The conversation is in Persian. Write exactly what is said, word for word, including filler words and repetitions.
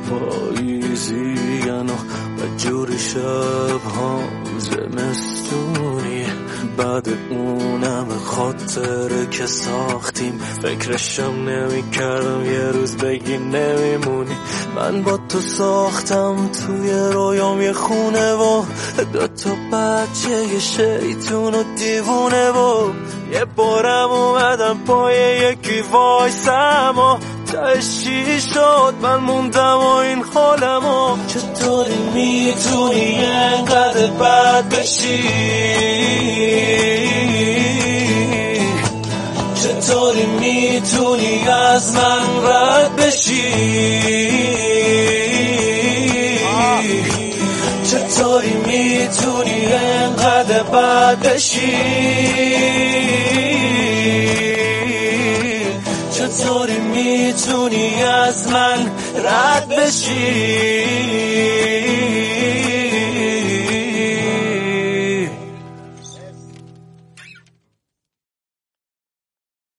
پاییزین و جوری شب‌ها زمستونی، بعد اونم خاطره که ساختیم فکرشم نمی کردم یه روز بگی نمیمونی. من با تو ساختم توی رویام یه خونه و دو تا بچه یه شیطون و دیوونه و یه بارم اومدم پای یکی وایسم و تاش چی شد من موندم و این حالم و چطوری میتونی انقدر بد بشی، چطوری میتونی از من رد بشی، چطوری میتونی انقدر بد بشی، چطوری میتونی از من رد بشی.